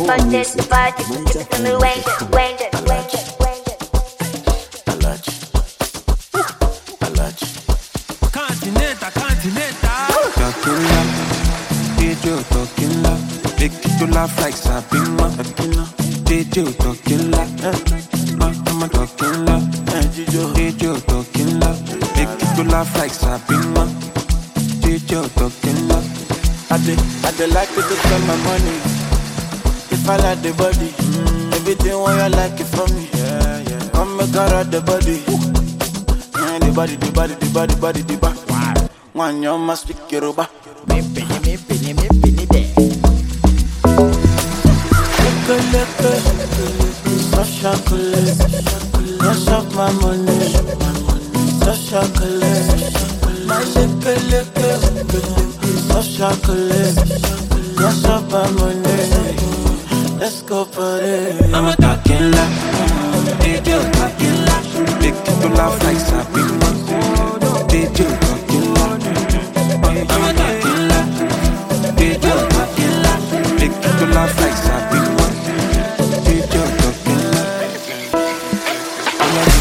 the party, give it to me, wait it. Talking DJ talking loud, make you laugh like Sabina. DJ talking loud, I'm talking loud. DJ talking loud, make you laugh like Sabina. DJ talking loud. I dey like to spend my money. If I like the body, everything what you like it from me. Come make her out the body. The body. One you must speak Yoruba. Me penny there. So chocolate, rush up my money. So chocolate, my liquor. So chocolate, rush up my money. Let's go party. I'm a talking loud, DJ talking loud, make you laugh like Sabina. DJ talking loud, I'm a talking loud, DJ talking loud, make you laugh like Sabina. DJ talking loud. I'm a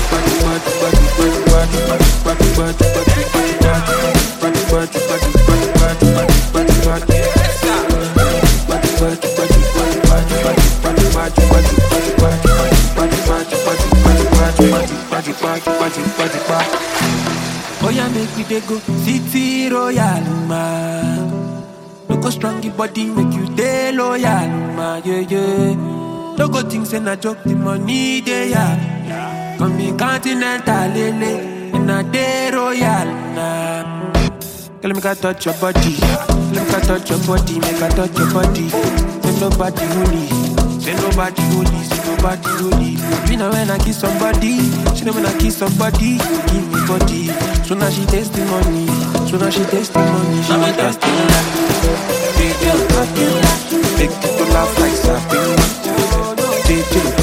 oh yeah, make we dey go City Royal, ma. No go strong your body, make you dey loyal, ma. Yeah. No go think say na joke, the money dey yeah. Come in Continental, lele, in a day Royal, na. Girl, make I touch your body, make I touch your body, make I touch your body. Say nobody holy, say nobody holy, say nobody holy. Me know when I kiss somebody, she know when I kiss somebody, give me body. So now she taste the money, She I'm a talking loud, DJ talking loud, make you laugh like Sabina. DJ